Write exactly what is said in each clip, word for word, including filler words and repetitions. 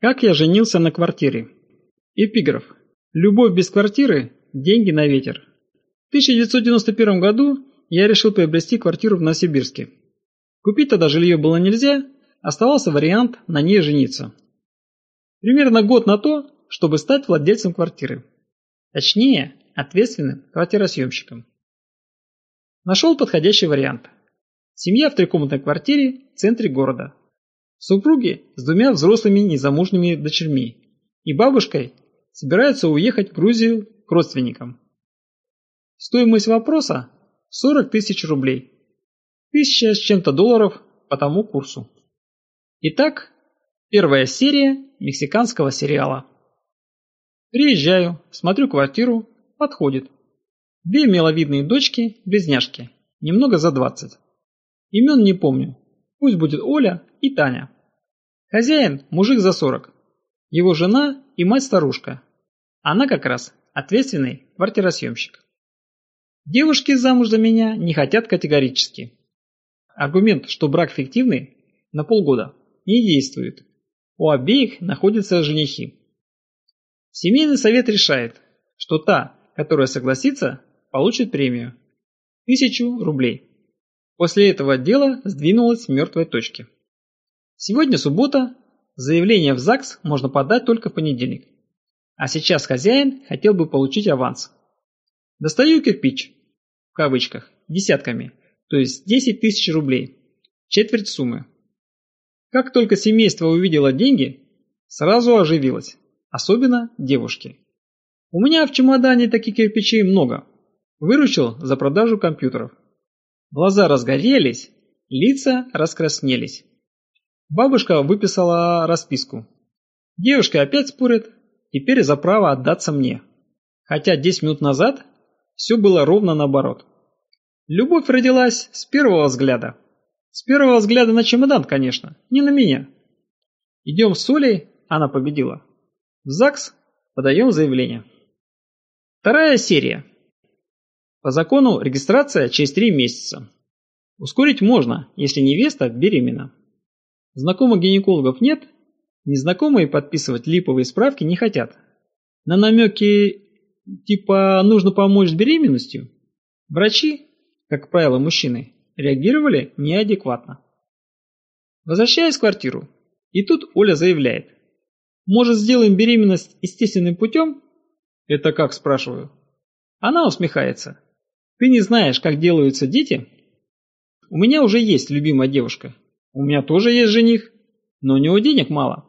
Как я женился на квартире. Эпиграф. Любовь без квартиры – деньги на ветер. В тысяча девятьсот девяносто первом году я решил приобрести квартиру в Новосибирске. Купить тогда жилье было нельзя, оставался вариант на ней жениться. Примерно год на то, чтобы стать владельцем квартиры. Точнее, ответственным квартиросъемщиком. Нашел подходящий вариант. Семья в трехкомнатной квартире в центре города. Супруги с двумя взрослыми незамужними дочерьми и бабушкой собираются уехать в Грузию к родственникам. Стоимость вопроса – сорок тысяч рублей. Тысяча с чем-то долларов по тому курсу. Итак, первая серия мексиканского сериала. Приезжаю, смотрю квартиру, подходит. Две миловидные дочки, близняшки, немного за двадцать. Имен не помню, пусть будет Оля и Таня. Хозяин – мужик за сорок. Его жена и мать-старушка. Она как раз ответственный квартиросъемщик. Девушки замуж за меня не хотят категорически. Аргумент, что брак фиктивный, на полгода, не действует. У обеих находятся женихи. Семейный совет решает, что та, которая согласится, получит премию – тысячу рублей. После этого дело сдвинулось с мертвой точки. Сегодня суббота, заявление в ЗАГС можно подать только в понедельник. А сейчас хозяин хотел бы получить аванс. Достаю кирпич, в кавычках, десятками, то есть десять тысяч рублей, четверть суммы. Как только семейство увидело деньги, сразу оживилось, особенно девушки. У меня в чемодане таких кирпичей много, выручил за продажу компьютеров. Глаза разгорелись, лица раскраснелись. Бабушка выписала расписку. Девушки опять спорят, теперь за право отдаться мне. Хотя десять минут назад все было ровно наоборот. Любовь родилась с первого взгляда. С первого взгляда на чемодан, конечно, не на меня. Идем с Олей, она победила. В ЗАГС подаем заявление. Вторая серия. По закону регистрация через три месяца. Ускорить можно, если невеста беременна. Знакомых гинекологов нет, незнакомые подписывать липовые справки не хотят. На намеки типа «нужно помочь с беременностью» врачи, как правило мужчины, реагировали неадекватно. Возвращаюсь в квартиру, и тут Оля заявляет: «Может, сделаем беременность естественным путем?» «Это как?» – спрашиваю. Она усмехается. «Ты не знаешь, как делаются дети?» «У меня уже есть любимая девушка. У меня тоже есть жених, но у него денег мало».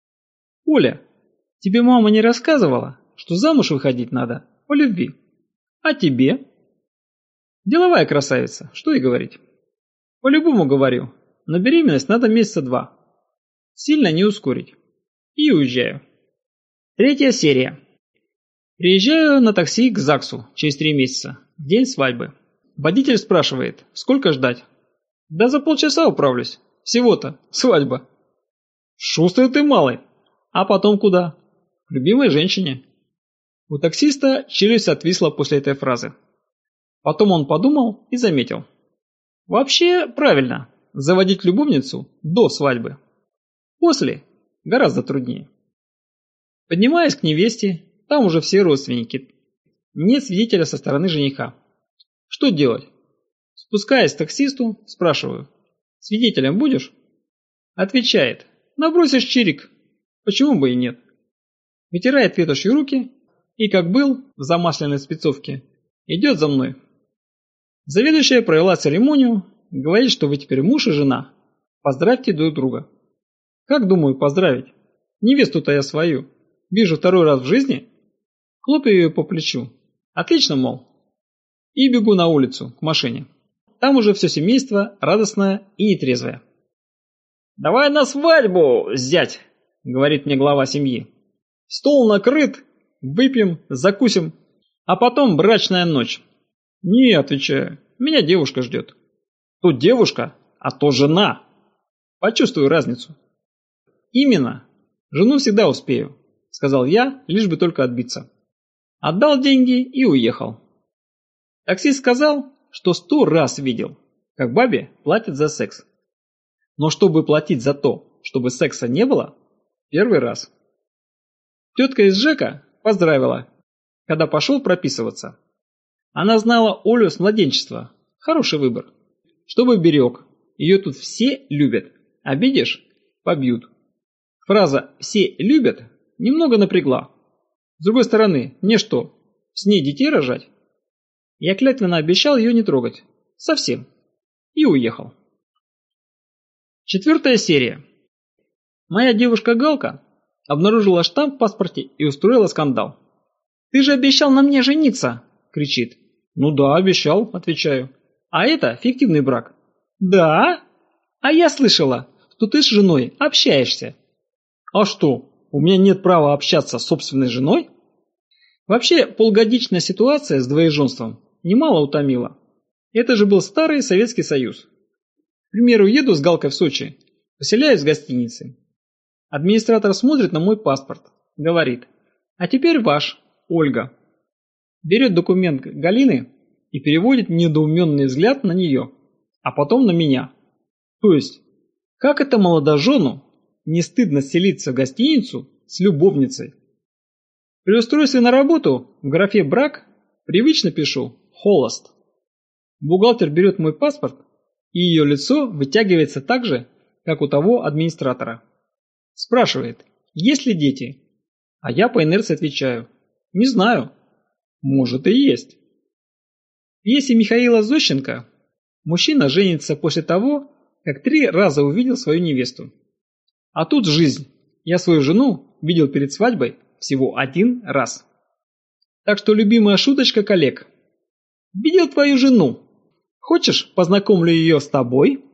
«Оля, тебе мама не рассказывала, что замуж выходить надо по любви? А тебе?» «Деловая красавица, что и говорить. По-любому говорю, на беременность надо месяца два. Сильно не ускорить. И уезжаю». Третья серия. Приезжаю на такси к ЗАГСу через три месяца, день свадьбы. Водитель спрашивает, сколько ждать. «Да за полчаса управлюсь. Всего-то свадьба». «Шустрый ты малый. А потом куда?» «К любимой женщине». У таксиста челюсть отвисла после этой фразы. Потом он подумал и заметил. Вообще правильно заводить любовницу до свадьбы. После гораздо труднее. Поднимаюсь к невесте, там уже все родственники. Нет свидетеля со стороны жениха. Что делать? Спускаясь к таксисту, спрашиваю: «Свидетелем будешь?» Отвечает: «Набросишь чирик. Почему бы и нет?» Вытирает ветошью руки и, как был в замасленной спецовке, идет за мной. Заведующая провела церемонию, говорит, что вы теперь муж и жена. Поздравьте друг друга. Как, думаю, поздравить? Невесту-то я свою вижу второй раз в жизни. Хлопаю ее по плечу. Отлично, мол. И бегу на улицу, к машине. Там уже все семейство радостное и нетрезвое. «Давай на свадьбу, зять!» — говорит мне глава семьи. «Стол накрыт, выпьем, закусим, а потом брачная ночь». «Не», — отвечаю, — «меня девушка ждет». «Тут девушка, а то жена». Почувствую разницу. «Именно. Жену всегда успею», — сказал я, лишь бы только отбиться. Отдал деньги и уехал. Таксист сказал, что сто раз видел, как бабе платят за секс. Но чтобы платить за то, чтобы секса не было, Первый раз. Тетка из ЖЭКа поздравила, когда пошел прописываться. Она знала Олю с младенчества. Хороший выбор. Чтобы берег. Ее тут все любят. Обидишь – побьют. Фраза «все любят» немного напрягла. С другой стороны, мне что, с ней детей рожать? Я клятвенно обещал ее не трогать. Совсем. И уехал. Четвертая серия. Моя девушка Галка обнаружила штамп в паспорте и устроила скандал. «Ты же обещал на мне жениться!» – кричит. «Ну да, обещал», – отвечаю. «А это фиктивный брак». «Да? А я слышала, что ты с женой общаешься». «А что, у меня нет права общаться с собственной женой?» Вообще, полугодичная ситуация с двоеженством немало утомила. Это же был старый Советский Союз. К примеру, еду с Галкой в Сочи, поселяюсь в гостинице. Администратор смотрит на мой паспорт, говорит: «А теперь ваш, Ольга». Берет документ Галины и переводит недоуменный взгляд на нее, а потом на меня. То есть, как это молодожену не стыдно селиться в гостиницу с любовницей? При устройстве на работу в графе «брак» привычно пишу «холост». Бухгалтер берет мой паспорт, и ее лицо вытягивается так же, как у того администратора. Спрашивает, есть ли дети? А я по инерции отвечаю: не знаю. Может и есть. В пьесе Михаила Зощенко мужчина женится после того, как три раза увидел свою невесту. А тут жизнь. Я свою жену видел перед свадьбой всего один раз. Так что любимая шуточка коллег. Видел твою жену. Хочешь, познакомлю ее с тобой?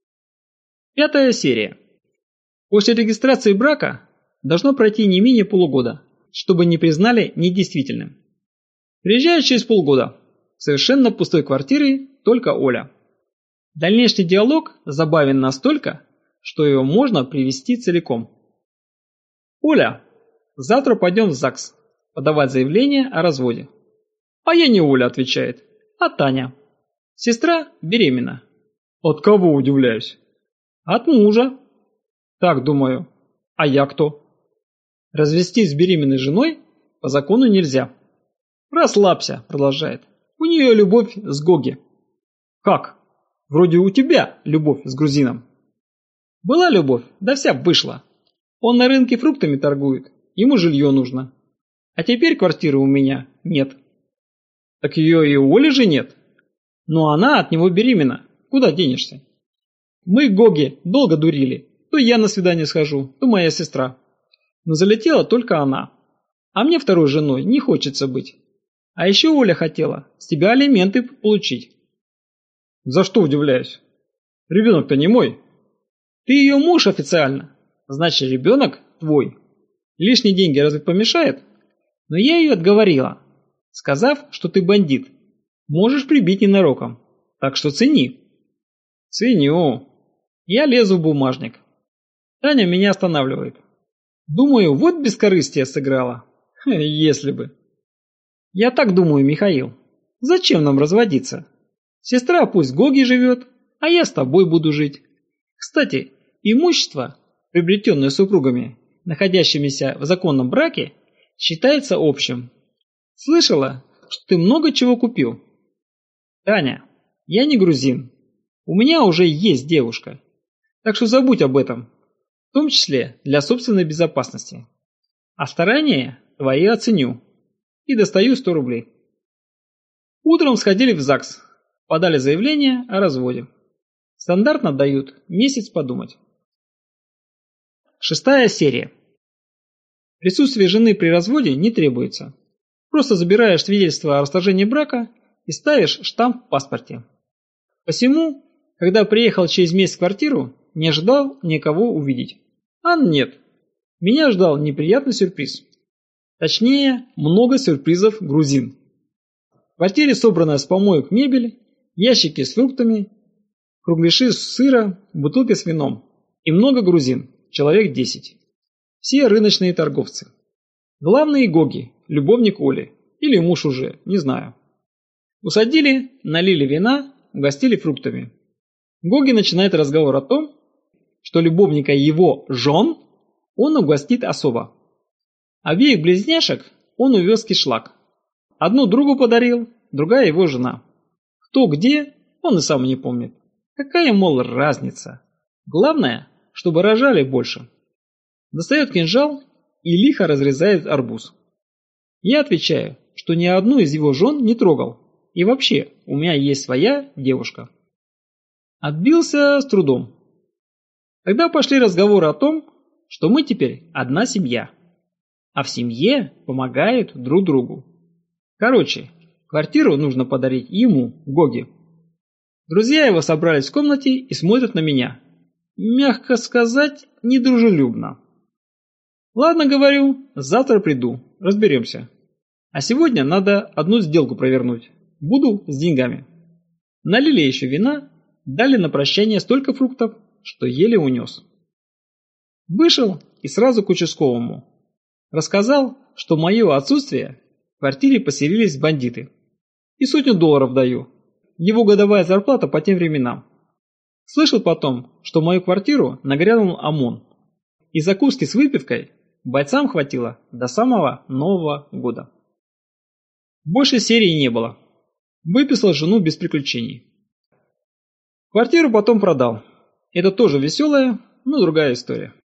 Пятая серия. После регистрации брака должно пройти не менее полугода, чтобы не признали недействительным. Приезжаю через полгода. В совершенно пустой квартире только Оля. Дальнейший диалог забавен настолько, что его можно привести целиком. «Оля, завтра пойдем в ЗАГС подавать заявление о разводе». «А я не Оля», отвечает, «а Таня. Сестра беременна». «От кого, удивляюсь?» «От мужа». Так, думаю, а я кто? Развестись с беременной женой по закону нельзя. «Расслабься», продолжает, «у нее любовь с Гоги». «Как? Вроде у тебя любовь с грузином». «Была любовь, да вся вышла. Он на рынке фруктами торгует, ему жилье нужно. А теперь квартиры у меня нет». «Так ее и у Оли же нет». «Но она от него беременна, куда денешься?» «Мы Гоги долго дурили, то я на свидание схожу, то моя сестра. Но залетела только она. А мне второй женой не хочется быть. А еще Оля хотела с тебя алименты получить». «За что, удивляюсь? Ребенок-то не мой». «Ты ее муж официально, значит ребенок твой. Лишние деньги разве помешает? Но я ее отговорила, сказав, что ты бандит. Можешь прибить ненароком, так что цени». «Ценю». Я лезу в бумажник. Таня меня останавливает. Думаю, вот бескорыстие сыграла. Если бы. Я так думаю, Михаил. Зачем нам разводиться? Сестра пусть Гоги живет, а я с тобой буду жить. Кстати, имущество, приобретенное супругами, находящимися в законном браке, считается общим. Слышала, что ты много чего купил? Таня, я не грузин. У меня уже есть девушка. Так что забудь об этом. В том числе для собственной безопасности. А старания твои оценю. И достаю сто рублей. Утром сходили в ЗАГС. Подали заявление о разводе. Стандартно дают месяц подумать. Шестая серия. Присутствие жены при разводе не требуется. Просто забираешь свидетельство о расторжении брака и ставишь штамп в паспорте. Посему, когда приехал через месяц в квартиру, не ожидал никого увидеть. А нет. Меня ждал неприятный сюрприз. Точнее, много сюрпризов грузин. В квартире собрана с помоек мебель, ящики с фруктами, кругляши с сыра, бутылки с вином. И много грузин, человек десять. Все рыночные торговцы. Главный Гоги, любовник Оли. Или муж уже, не знаю. Усадили, налили вина, угостили фруктами. Гоги начинает разговор о том, что любовника его жен он угостит особо. Обеих близняшек он увез в кишлак. Одну другу подарил, другая его жена. Кто где, он и сам не помнит. Какая, мол, разница? Главное, чтобы рожали больше. Достает кинжал и лихо разрезает арбуз. Я отвечаю, что ни одну из его жен не трогал. И вообще, у меня есть своя девушка. Отбился с трудом. Тогда пошли разговоры о том, что мы теперь одна семья. А в семье помогают друг другу. Короче, квартиру нужно подарить ему, Гоге. Друзья его собрались в комнате и смотрят на меня. Мягко сказать, недружелюбно. Ладно, говорю, завтра приду, разберемся. А сегодня надо одну сделку провернуть. Буду с деньгами. Налили еще вина, дали на прощание столько фруктов, что еле унес. Вышел и сразу к участковому. Рассказал, что в мое отсутствие в квартире поселились бандиты. И сотню долларов даю. Его годовая зарплата по тем временам. Слышал потом, что в мою квартиру нагрянул ОМОН. И закуски с выпивкой бойцам хватило до самого Нового года. Больше серии не было. Выписал жену без приключений. Квартиру потом продал. Это тоже веселая, но другая история.